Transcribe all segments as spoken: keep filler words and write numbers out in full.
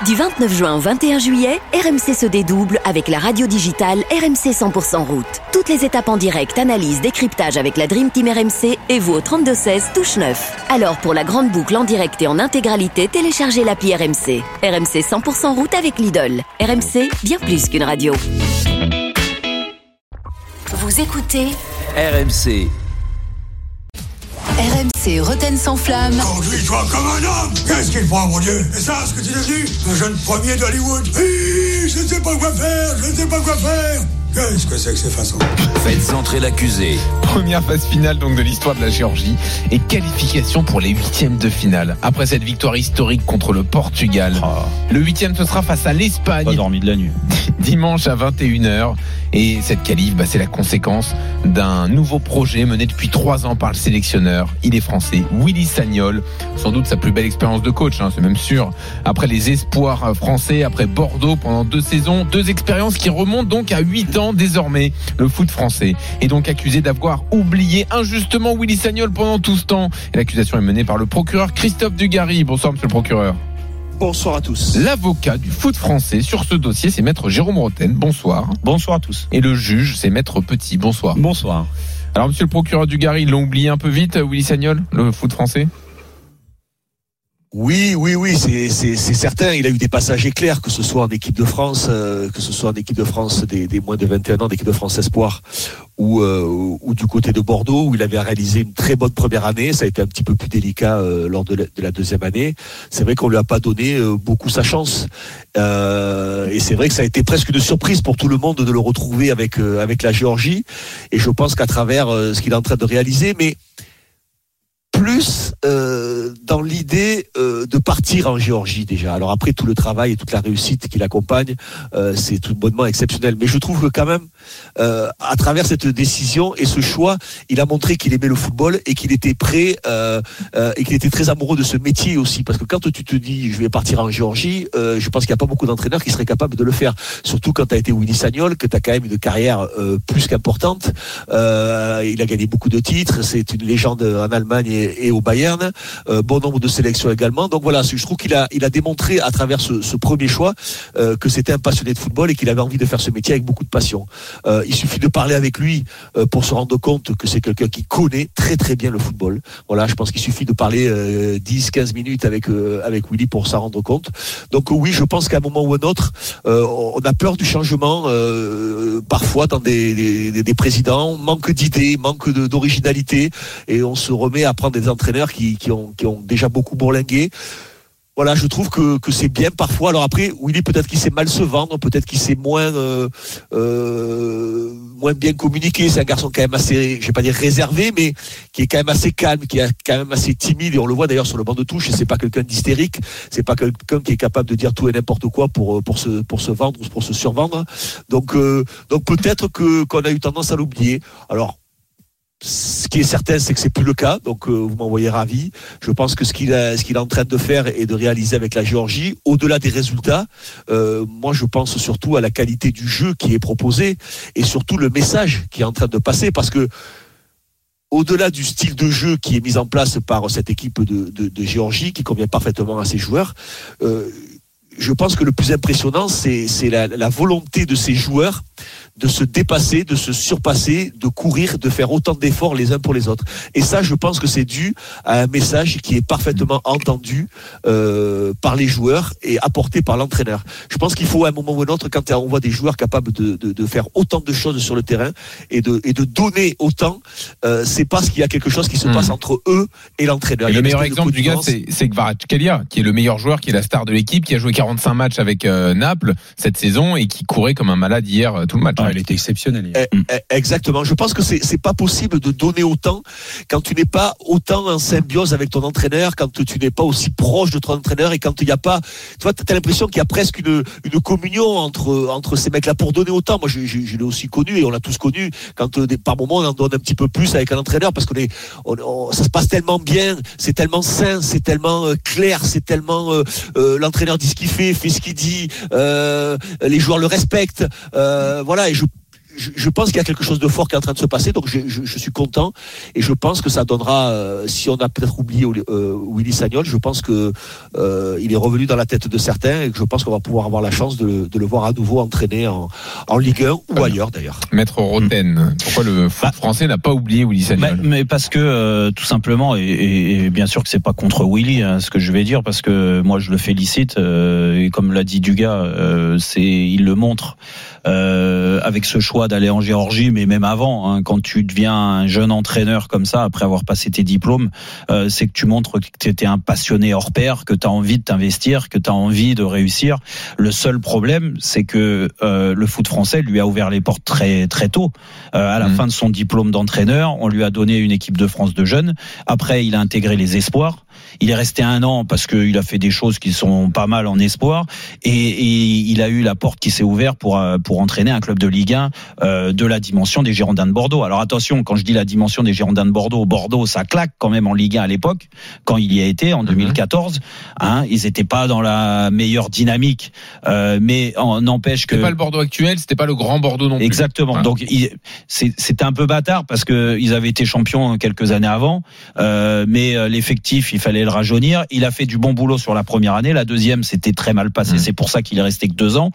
Du vingt-neuf juin au vingt et un juillet, R M C se dédouble avec la radio digitale R M C cent pour cent route. Toutes les étapes en direct, analyse, décryptage avec la Dream Team R M C et vous au trente-deux seize, touche neuf. Alors pour la grande boucle en direct et en intégralité, téléchargez l'appli R M C. R M C cent pour cent route avec Lidl. R M C, bien plus qu'une radio. Vous écoutez R M C. R M C Rotten sans flamme. Conduis-toi comme un homme. Qu'est-ce qu'il prend, mon Dieu? C'est ça ce que tu es devenu? Un jeune premier d'Hollywood. Hi, je ne sais pas quoi faire, je ne sais pas quoi faire. Qu'est-ce que c'est que ces façons? Faites entrer l'accusé. Première phase finale donc de l'histoire de la Géorgie et qualification pour les huitièmes de finale. Après cette victoire historique contre le Portugal, oh. le huitième ce sera face à l'Espagne. Pas dormi de la nuit. Dimanche à vingt et une heures. Et cette qualif, bah, c'est la conséquence d'un nouveau projet mené depuis trois ans par le sélectionneur. Il est français, Willy Sagnol. Sans doute sa plus belle expérience de coach, hein, c'est même sûr. Après les espoirs français, après Bordeaux pendant deux saisons, deux expériences qui remontent donc à huit ans désormais. Le foot français est donc accusé d'avoir oublié injustement Willy Sagnol pendant tout ce temps. Et l'accusation est menée par le procureur Christophe Dugarry. Bonsoir, monsieur le procureur. Bonsoir à tous. L'avocat du foot français sur ce dossier, c'est maître Jérôme Rotten. Bonsoir. Bonsoir à tous. Et le juge, c'est maître Petit. Bonsoir. Bonsoir. Alors, monsieur le procureur Dugarry, ils l'ont oublié un peu vite, Willy Sagnol, le foot français? Oui, oui, oui, c'est, c'est, c'est certain. Il a eu des passages éclairs, que ce soit en équipe de France, euh, que ce soit en équipe de France des, des moins de vingt et un ans, d'équipe de France Espoir, ou, euh, ou du côté de Bordeaux, où il avait réalisé une très bonne première année. Ça a été un petit peu plus délicat euh, lors de la, de la deuxième année. C'est vrai qu'on lui a pas donné euh, beaucoup sa chance, euh, et c'est vrai que ça a été presque une surprise pour tout le monde de le retrouver avec euh, avec la Géorgie. Et je pense qu'à travers euh, ce qu'il est en train de réaliser, mais plus euh, dans l'idée euh, de partir en Géorgie déjà. Alors après, tout le travail et toute la réussite qui l'accompagne, euh, c'est tout bonnement exceptionnel. Mais je trouve que quand même, euh, à travers cette décision et ce choix, il a montré qu'il aimait le football et qu'il était prêt euh, euh, et qu'il était très amoureux de ce métier aussi. Parce que quand tu te dis, je vais partir en Géorgie, euh, je pense qu'il n'y a pas beaucoup d'entraîneurs qui seraient capables de le faire. Surtout quand tu as été Willy Sagnol, que tu as quand même une carrière euh, plus qu'importante. Euh, il a gagné beaucoup de titres, c'est une légende en Allemagne et et au Bayern, euh, bon nombre de sélections également. Donc voilà, je trouve qu'il a, il a démontré à travers ce, ce premier choix euh, que c'était un passionné de football et qu'il avait envie de faire ce métier avec beaucoup de passion. Euh, il suffit de parler avec lui euh, pour se rendre compte que c'est quelqu'un qui connaît très très bien le football. Voilà, je pense qu'il suffit de parler euh, dix quinze minutes avec euh, avec Willy pour s'en rendre compte. Donc euh, oui, je pense qu'à un moment ou un autre, euh, on a peur du changement euh, parfois dans des, des, des présidents, manque d'idées, manque de, d'originalité, et on se remet à prendre des entraîneurs qui, qui, ont, qui ont déjà beaucoup bourlingué. Voilà, je trouve que, que c'est bien parfois. Alors après, Willy, peut-être qu'il sait mal se vendre, peut-être qu'il sait moins, euh, euh, moins bien communiquer. C'est un garçon quand même assez, je vais pas dire réservé, mais qui est quand même assez calme, qui est quand même assez timide. Et on le voit d'ailleurs sur le banc de touche. C'est pas quelqu'un d'hystérique, c'est pas quelqu'un qui est capable de dire tout et n'importe quoi pour pour se pour se vendre ou pour se survendre. Donc euh, donc peut-être que qu'on a eu tendance à l'oublier. Alors, ce qui est certain, c'est que c'est plus le cas. Donc, euh, vous m'envoyez ravi. Je pense que ce qu'il a, ce qu'il est en train de faire et de réaliser avec la Géorgie, au-delà des résultats, euh, moi, je pense surtout à la qualité du jeu qui est proposé et surtout le message qui est en train de passer, parce que au-delà du style de jeu qui est mis en place par cette équipe de, de, de Géorgie, qui convient parfaitement à ses joueurs, euh, je pense que le plus impressionnant, c'est, c'est la, la volonté de ces joueurs de se dépasser, de se surpasser, de courir, de faire autant d'efforts les uns pour les autres. Et ça, je pense que c'est dû à un message qui est parfaitement entendu euh, par les joueurs et apporté par l'entraîneur. Je pense qu'il faut à un moment ou à un autre, quand on voit des joueurs capables de, de, de faire autant de choses sur le terrain et de, et de donner autant, euh, c'est parce qu'il y a quelque chose qui se mmh. passe entre eux et l'entraîneur. Et le meilleur exemple du gars, c'est, c'est Kvaratskhelia, qui est le meilleur joueur, qui est la star de l'équipe, qui a joué quarante-cinq matchs avec euh, Naples cette saison et qui courait comme un malade hier euh, tout le match. Ah, il était exceptionnel. Eh, eh, exactement. Je pense que c'est c'est pas possible de donner autant quand tu n'es pas autant en symbiose avec ton entraîneur, quand tu n'es pas aussi proche de ton entraîneur et quand il n'y a pas, tu vois, t'as l'impression qu'il y a presque une une communion entre entre ces mecs-là pour donner autant. Moi, je, je, je l'ai aussi connu et on l'a tous connu quand euh, par moments on en donne un petit peu plus avec un entraîneur parce qu'on est, on, on, ça se passe tellement bien, c'est tellement sain, c'est tellement euh, clair, c'est tellement euh, euh, l'entraîneur dit ce qu'il fait, fait ce qu'il dit, euh, les joueurs le respectent, euh, voilà. Et je je, je pense qu'il y a quelque chose de fort qui est en train de se passer, donc je, je, je suis content et je pense que ça donnera, euh, si on a peut-être oublié euh, Willy Sagnol, je pense que euh, il est revenu dans la tête de certains et que je pense qu'on va pouvoir avoir la chance de, de le voir à nouveau entraîner en, en Ligue un ou ailleurs d'ailleurs. Maître Roten, pourquoi le foot bah, français n'a pas oublié Willy Sagnol? mais, mais parce que euh, tout simplement, et, et, et bien sûr que c'est pas contre Willy hein, ce que je vais dire, parce que moi je le félicite euh, et comme l'a dit Dugas, euh, c'est il le montre euh, avec ce choix d'aller en Géorgie, mais même avant, hein, quand tu deviens un jeune entraîneur comme ça, après avoir passé tes diplômes, euh, c'est que tu montres que tu étais un passionné hors pair, que tu as envie de t'investir, que tu as envie de réussir. Le seul problème, c'est que euh, le foot français lui a ouvert les portes très très tôt. Euh, à la mmh. fin de son diplôme d'entraîneur, on lui a donné une équipe de France de jeunes. Après, il a intégré les espoirs. Il est resté un an parce qu'il a fait des choses qui sont pas mal en espoir et, et il a eu la porte qui s'est ouverte pour pour entraîner un club de Ligue un euh, de la dimension des Girondins de Bordeaux. Alors attention, quand je dis la dimension des Girondins de Bordeaux, Bordeaux ça claque quand même en Ligue un à l'époque quand il y a été en deux mille quatorze. Hein, ils étaient pas dans la meilleure dynamique, euh, mais en, n'empêche que c'était pas le Bordeaux actuel, c'était pas le grand Bordeaux non plus. Exactement. Hein. Donc il, c'est, c'était un peu bâtard parce que ils avaient été champions quelques années avant, euh, mais l'effectif il fallait le rajeunir. Il a fait du bon boulot sur la première année. La deuxième, c'était très mal passé. Mmh. C'est pour ça qu'il est resté que deux ans.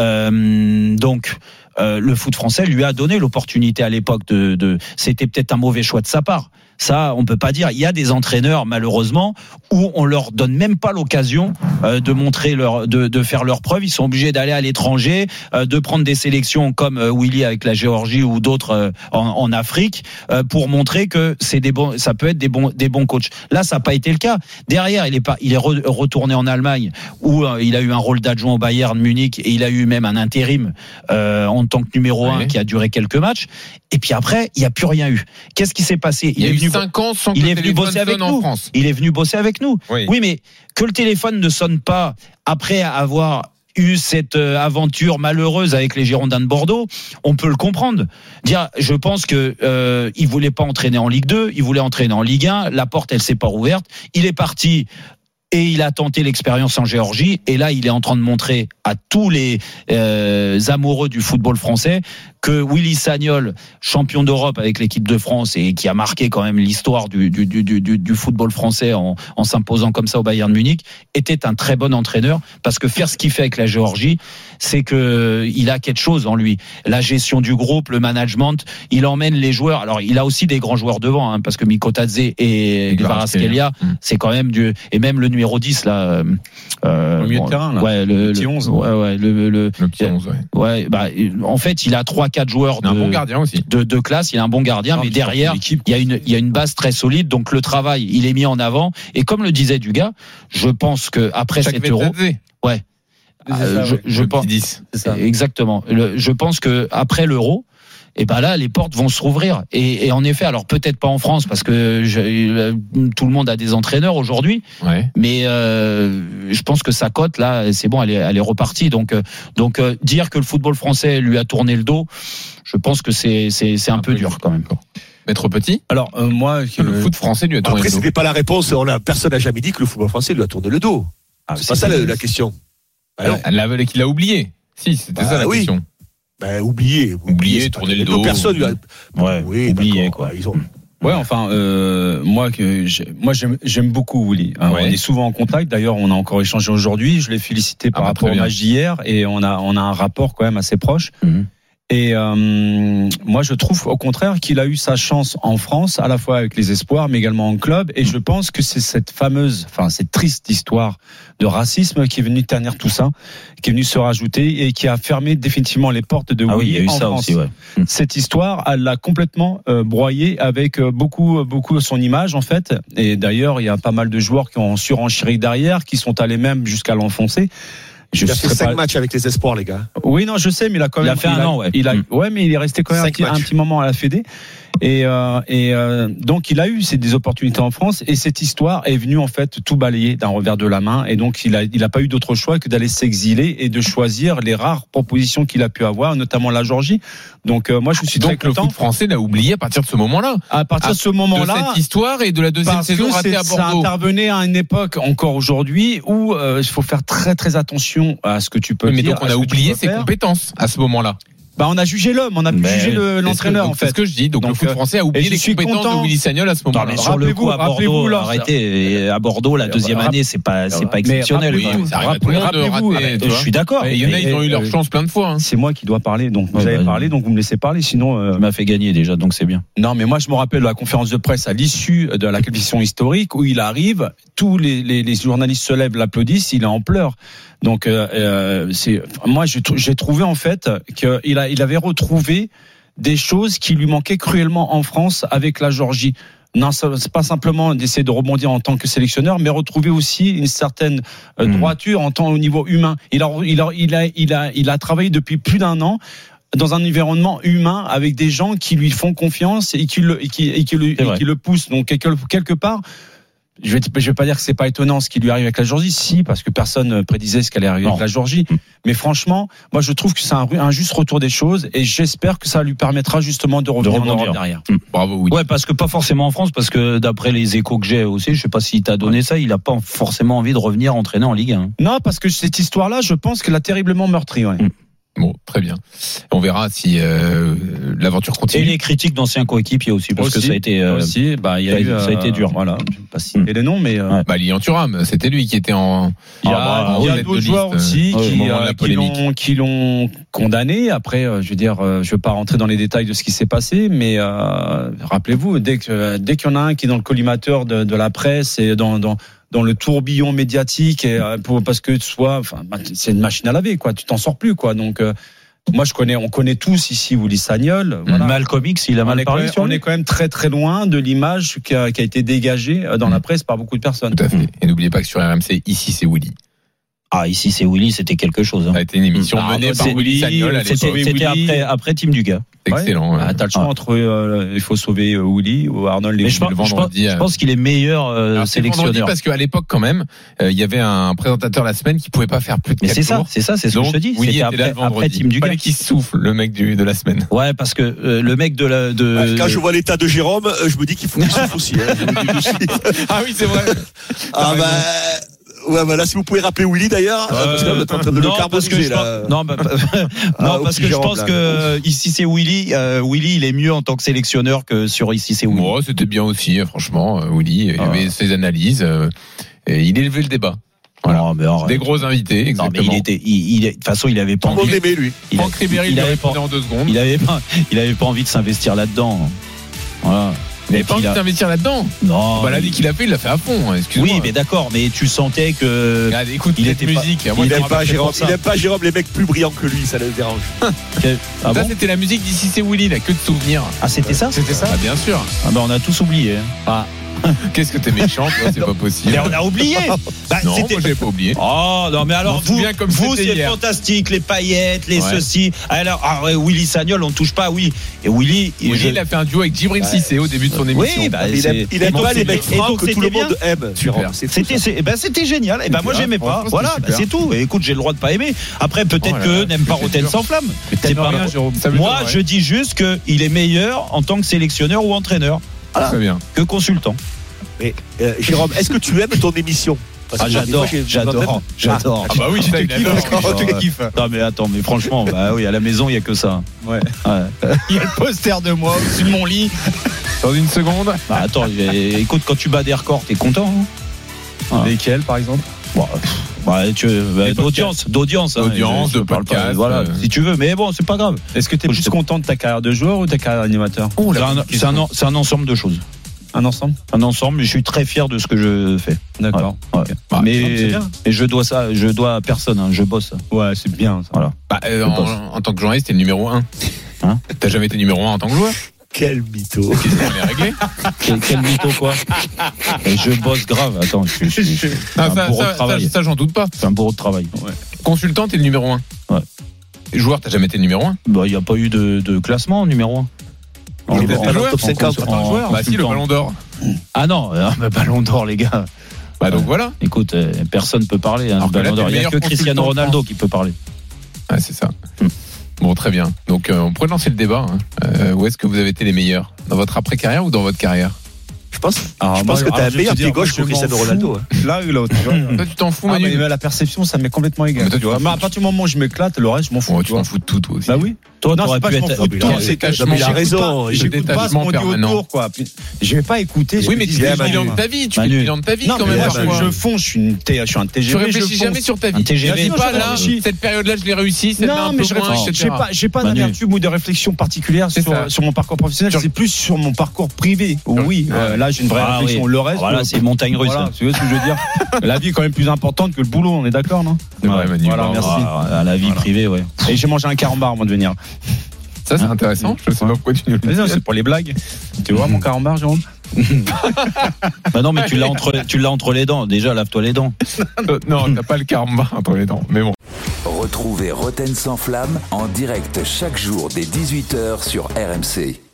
Euh, donc, euh, le foot français lui a donné l'opportunité à l'époque de, de. C'était peut-être un mauvais choix de sa part. Ça, on peut pas dire. Il y a des entraîneurs, malheureusement, où on leur donne même pas l'occasion euh, de montrer leur, de, de faire leurs preuves. Ils sont obligés d'aller à l'étranger, euh, de prendre des sélections comme euh, Willy avec la Géorgie ou d'autres euh, en, en Afrique euh, pour montrer que c'est des bons, ça peut être des bons, des bons coachs. Là, ça n'a pas été le cas. Derrière, il est pas, il est re, retourné en Allemagne où euh, il a eu un rôle d'adjoint au Bayern Munich et il a eu même un intérim euh, en tant que numéro un oui. qui a duré quelques matchs. Et puis après, il n'y a plus rien eu. Qu'est-ce qui s'est passé? Il, il y a eu cinq ans sans que il le est venu bosser avec en nous. France. Il est venu bosser avec nous. Oui. oui, mais que le téléphone ne sonne pas après avoir eu cette aventure malheureuse avec les Girondins de Bordeaux, on peut le comprendre. Dire, je pense que euh, il voulait pas entraîner en Ligue deux, il voulait entraîner en Ligue un. La porte, elle s'est pas rouverte. Il est parti. Et il a tenté l'expérience en Géorgie. Et là, il est en train de montrer à tous les euh, amoureux du football français que Willy Sagnol, champion d'Europe avec l'équipe de France et qui a marqué quand même l'histoire du, du, du, du, du football français en, en s'imposant comme ça au Bayern Munich, était un très bon entraîneur. Parce que faire ce qu'il fait avec la Géorgie, c'est que il a quelque chose en lui. La gestion du groupe, le management, il emmène les joueurs. Alors, il a aussi des grands joueurs devant, hein, parce que Mikotadze et Kvaratskhelia, c'est quand même du, et même le numéro dix là, euh, au milieu de terrain là, ouais, le, le petit onze, ouais, ouais, le, le, le petit onze, ouais. ouais, bah, en fait, il a trois, quatre joueurs de, un bon gardien aussi. De, de classe. Il a un bon gardien, non, mais derrière, il y a une, il y a une base très solide. Donc le travail, il est mis en avant. Et comme le disait Dugas, je pense que après cet euro, ouais, euh, je, je pense, dix, c'est ça. Exactement. Le, je pense que après l'euro. Et ben là, les portes vont se rouvrir. Et, et en effet, alors peut-être pas en France parce que je, tout le monde a des entraîneurs aujourd'hui. Ouais. Mais euh, je pense que sa cote là, c'est bon, elle est, elle est repartie. Donc, donc euh, dire que le football français lui a tourné le dos, je pense que c'est, c'est, c'est un, un peu, peu dur quand même. Maître Petit. Alors euh, moi, que le foot français lui a tourné après, le dos. Après, c'était pas la réponse. On a, personne n'a jamais dit que le football français lui a tourné le dos. Ah, c'est, c'est pas ça la, la question. Alors, elle l'a, qu'il a oublié. Si, c'était bah, ça la oui. question. Ben, oublié, oublié, tourner le dos. Personne lui a... Ouais, oui, oublié, quoi. Ils ont... Ouais, enfin, euh, moi, que j'ai, moi, j'aime, j'aime beaucoup Willy. Ouais. On est souvent en contact. D'ailleurs, on a encore échangé aujourd'hui. Je l'ai félicité par ah, rapport au match d'hier, et on a, on a un rapport quand même assez proche. Mm-hmm. Et euh, moi, je trouve au contraire qu'il a eu sa chance en France, à la fois avec les espoirs, mais également en club. Et je pense que c'est cette fameuse, enfin cette triste histoire de racisme qui est venue ternir tout ça, qui est venue se rajouter et qui a fermé définitivement les portes de ah Willy oui, il y a eu en ça France. Aussi, ouais. Cette histoire, elle l'a complètement euh, broyée avec euh, beaucoup, beaucoup son image en fait. Et d'ailleurs, il y a pas mal de joueurs qui ont surenchéri derrière, qui sont allés même jusqu'à l'enfoncer. Je il a fait cinq pas... matchs avec les espoirs, les gars. Oui, non, je sais, mais il a quand même. Il a fait un an, ouais. Il a, ouais, mais il est resté quand même un petit, un petit moment à la Fédé. Et, euh, et euh, donc, il a eu des opportunités en France. Et cette histoire est venue, en fait, tout balayer d'un revers de la main. Et donc, il a, il a pas eu d'autre choix que d'aller s'exiler et de choisir les rares propositions qu'il a pu avoir, notamment la Géorgie. Donc, euh, moi, je suis donc, très content. Le foot français l'a oublié à partir de ce moment-là. À partir à, de ce moment-là. De cette histoire et de la deuxième saison ratée à Bordeaux. Ça intervenait à une époque, encore aujourd'hui, où euh, il faut faire très, très attention à ce que tu peux mais dire. Mais donc, on a oublié ses faire. compétences à ce moment-là. Bah, on a jugé l'homme, on a Mais jugé oui. le, l'entraîneur, donc, en fait. C'est ce que je dis. Donc, Donc, le foot euh, français a et oublié je les suis compétences content. de Willy Sagnol à ce Non, moment-là. mais sur le coup, à rappelez-vous, Bordeaux, là, arrêtez. Et à Bordeaux, la deuxième Rapp- année, c'est pas, c'est pas Mais exceptionnel. rappelez-vous, quoi. Ça arrive à tout le monde de rappelez-vous, rater, euh, tu Je vois. suis d'accord. Mais il y en a, ils ont eu leur euh, chance plein de fois. hein. C'est moi qui dois parler, donc vous Ouais, avez bah, parlé, donc vous me laissez parler, sinon. euh, Tu m'as fait gagner déjà, donc c'est bien. Non, mais moi je me rappelle de la conférence de presse à l'issue de la qualification historique où il arrive, tous les, les, les journalistes se lèvent, l'applaudissent, il est en pleurs. Donc euh, euh, c'est moi j'ai, j'ai trouvé en fait qu'il a, il avait retrouvé des choses qui lui manquaient cruellement en France avec la Géorgie. Non, c'est pas simplement d'essayer de rebondir en tant que sélectionneur, mais retrouver aussi une certaine euh, Mmh. droiture en tant au niveau humain. Il a, il a, il a, il a, il a travaillé depuis plus d'un an dans un environnement humain avec des gens qui lui font confiance et qui le, et qui, et qui le, et qui le poussent. Donc quelque, quelque part, je vais, je vais pas dire que c'est pas étonnant ce qui lui arrive avec la Géorgie, si, parce que personne prédisait ce qu'allait arriver Non. avec la Géorgie. Mais franchement, moi je trouve que c'est un, un juste retour des choses et j'espère que ça lui permettra justement de revenir en rebondir. Europe derrière. Bravo, Willy. Ouais, parce que pas forcément en France, parce que d'après les échos que j'ai aussi, je sais pas si t'as donné ça, il a pas forcément envie de revenir entraîner en Ligue un. Non, parce que cette histoire-là, je pense qu'elle a terriblement meurtri. Ouais. Mm. Bon, très bien. On verra si euh, l'aventure Et continue. les critiques d'anciens coéquipiers aussi, parce que Aussi, ça a été, euh, aussi, bah, il y a ça a- eu, ça a été dur. Voilà, je vais pas citer les noms, mais euh, Ouais. Bah, Lilian Thuram, c'était lui qui était en. il y a, Ah, il y a tête de d'autres liste, joueurs aussi euh, au qui, moment de la euh, qui polémique. l'ont, qui l'ont condamné. Après, euh, je veux dire, euh, je veux pas rentrer dans les détails de ce qui s'est passé, mais euh, rappelez-vous, dès que dès qu'il y en a un qui est dans le collimateur de, de la presse et dans dans dans le tourbillon médiatique, et, euh, pour, parce que soit, enfin, bah, c'est une machine à laver, quoi. Tu t'en sors plus, quoi. Donc euh, moi, je connais, on connaît tous ici Willy Sagnol. Voilà. Malcolm X, il a on mal est, quand parlé même, sur on lui. est quand même très très loin de l'image qui a, qui a été dégagée dans la presse par beaucoup de personnes. Tout à fait. Et n'oubliez pas que sur R M C, ici, c'est Willy. Ah, ici, c'est Willy, c'était quelque chose. Hein. Ça a été une émission Ah, menée non, par c'est- Willy Sagnol à C'était, l'époque. c'était Willy. après, après Team Dugas. Excellent. Ah, ouais. t'as le choix Ah. entre euh, il faut sauver euh, Willy ou Arnold. Mais les je pense, le je pense, vendredi, je euh, pense qu'il est meilleur euh, Alors, c'est vendredi sélectionneur. parce qu'à l'époque, quand même, euh, il y avait un présentateur la semaine qui pouvait pas faire plus de Mais quatre c'est ça, jours. c'est ça, c'est ce Donc, que je te dis. Willy C'était était là après, le vendredi. après Team Dugas. Fallait qu'il souffle, le mec du, de la semaine. Ouais, parce que euh, le mec de la, de. Quand je vois l'état de Jérôme, euh, je me dis qu'il faut qu'il souffle aussi. Hein, je vous le dis tout de suite. Ah oui, c'est vrai. Ah bah. Ouais, voilà, si vous pouvez rappeler Willy d'ailleurs, Euh, parce que là, vous êtes en train de le non, parce que carboniser je là. pense- non, bah, Ah, non, au parce petit que je Jérôme, pense là. que euh, ici c'est Willy. euh, Willy, il est mieux en tant que sélectionneur que sur ici c'est Willy. Bon, c'était bien aussi, franchement, euh, Willy. Il y Ah. avait ses analyses. euh, et il élevait le débat. Voilà. Non, mais arrête. Des gros invités, Non, exactement. mais il était, il, il est- de toute façon, il avait pas Tout le monde envie. l'aimait lui. Il, a- Franck Ribéry, il il avait avait pas, en deux secondes. il avait pas, il avait pas envie de s'investir là-dedans. Voilà. Il n'avait Et pas puis, envie il a- d'investir là-dedans. Non. Bah, la ligue qu'il a fait, il l'a fait à fond. hein, Excuse-moi. Oui, mais d'accord, mais tu sentais que. Regarde, écoute, il cette était pas- musique. Moi, Il je me aime rappelle pas que Jérôme, pour ça. il aime pas Jérôme, les mecs plus brillants que lui, ça le dérange. Ah Ça, bon c'était la musique d'ici c'est Willy, là, que de souvenirs. Ah, c'était ça. C'était ça. Ah, bien sûr. Ah bah on a tous oublié. Ah. Qu'est-ce que t'es méchant, toi, c'est pas possible. Mais on a oublié. Bah, Non, c'était- moi, j'avais pas oublié. Oh non mais alors m'en vous, souviens comme vous c'était c'est hier. fantastique, les paillettes, les Ouais. ceci. Alors ah, ouais, Willy Sagnol on ne touche pas, oui. Et Willy, il- Willy, je- il a fait un duo avec Djibril Cissé au début de son émission. oui, bah, Il c'est- aime, il aime et donc, pas les c'était- mecs et francs donc, que tout le c'était monde aime. Jérôme, c'est fou, C'était, ça. c'est, eh ben c'était génial. Et ben moi bien, j'aimais pas. franchement, Voilà, c'était bah, super. c'est tout. Et écoute, j'ai le droit de pas aimer. Après peut-être Oh là que là, n'aime pas c'est Rotten dur. sans flamme. Mais C'est t'aimes pas rien, Jérôme. Ça veut Moi, dire, je dis juste que il est meilleur en tant que sélectionneur ou entraîneur Très bien. que consultant. Mais, euh, Jérôme, est-ce que tu aimes ton émission? Parce Ah, que j'adore, moi, j'ai- j'adore, j'adore. Ah, bah oui, Tu te il kiffes, adore. d'accord, tu te kiffes. Non mais attends, mais franchement, bah oui, à la maison il y a que ça. Ouais. Ouais. Il y a le poster de moi au-dessus de mon lit. Dans une seconde. Bah attends, j'ai- écoute, quand tu bats des records, t'es content. Hein. Ah. Lesquels, par exemple? Bon, pff, bah, tu, bah, Les d'audience, d'audience, hein. D'audience, Je de parle pas, podcast, voilà, euh. si tu veux. Mais bon, c'est pas grave. Est-ce que tu es Je plus sais- content de ta carrière de joueur ou de ta carrière d'animateur? Oh, C'est la un, bonne c'est un en- c'est un ensemble de choses. Un ensemble? Un ensemble, mais je suis très fier de ce que je fais. D'accord. Ouais. Bah, c'est mais, bien. mais je dois ça, je dois à personne. Hein, je bosse. Ouais, c'est bien. Ça. Voilà. Bah, euh, Je pense. en, en tant que journaliste, t'es le numéro un. Hein T'as jamais été numéro un en tant que joueur? Quel mytho. Qu'est-ce qu'on est réglé? Quel, quel mytho quoi. Et je bosse grave. Attends, je, je, je- je- c'est Ah, un ça, bourreau ça, de travail. ça, ça, j'en doute pas. C'est un bourreau de travail. Consultant, t'es le numéro un. Ouais. Joueur, t'as jamais été le numéro un. Bah, il n'y a pas eu de, de classement numéro un. Il était en- pas dans le joueur, top cinquante. en- en tant que en- joueur. Bah si, le consultant. ballon d'or. Ah non, euh, bah, ballon d'or, les gars. Bah donc voilà. Écoute, euh, personne peut parler. Hein, Alors du que là, ballon t'es d'or. Il n'y a meilleur que Cristiano consultant de Ronaldo France. qui peut parler. Ouais, c'est ça. Hmm. Bon, très bien. Donc, euh, on pourrait lancer le débat. Hein. Euh, où est-ce que vous avez été les meilleurs? Dans votre après-carrière ou dans votre carrière? Je pense, Alors, je moi, pense que alors, t'as un je vais meilleur te pied dire, gauche je que m'en Cristiano fous. Ronaldo. hein. Là ou l'autre, tu vois. Toi, tu t'en fous, Ah, Manu? mais la perception, ça m'est complètement égal. Mais toi, tu tu vois. t'en Mais à fous. partir du moment où je m'éclate, le reste, je m'en fous. Oh, tu tu vois. t'en fous de tout, toi aussi. Bah oui. Toi, non, t'aurais c'est pas pu je m'en être. fous de toi, c'est que Non, mais il a raison. j'écoute pas ce qu'on dit autour, quoi. Je vais pas écouter. Oui, mais tu fais le bilan de ta vie, tu fais le bilan de ta vie quand même. Moi, je fonce, je suis une T, je suis un T G V. Tu réfléchis jamais sur ta vie. T G V. Je dis pas là, cette période-là, je l'ai réussi, cette non, mais je réfléchis. J'ai pas, j'ai pas d'amertume ou de réflexion particulière sur, sur mon parcours professionnel. C'est plus sur mon parcours privé. Oui, là, j'ai une vraie réflexion. Le reste, voilà, c'est montagne russe. Tu vois ce que je veux dire? La vie est quand même plus importante que le boulot, on est d'accord, non? Voilà, merci. À la vie privée, ouais. Et j'ai mangé un carambar avant de venir. Ça, c'est intéressant. Je sais pas pourquoi tu nous le dis. C'est pour les blagues. Tu vois mon carambar, Jérôme? Bah non, mais tu l'as entre, tu l'as entre les dents. Déjà, lave-toi les dents. Non, t'as pas le carambar entre les dents. Mais bon. Retrouvez Roten sans flamme en direct chaque jour dès dix-huit heures sur R M C.